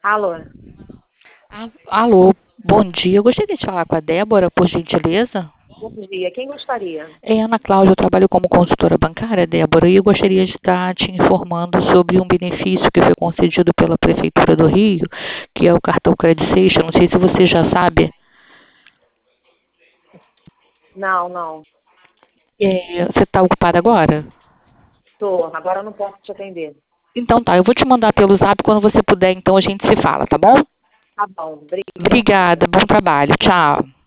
Alô, Alô, bom dia. Eu gostaria de falar com a Débora, por gentileza. bom dia. Quem gostaria? É Ana Cláudia, eu trabalho como consultora bancária, Débora, e eu gostaria de estar te informando sobre um benefício que foi concedido pela Prefeitura do Rio, que é o cartão Credit Station. Não sei se você já sabe. Não, não. Você está ocupada agora? Tô. Agora eu não posso te atender. Então tá, eu vou te mandar pelo Zap quando você puder, então a gente se fala, tá bom? Tá bom. Obrigada. Obrigada, bom trabalho. Tchau.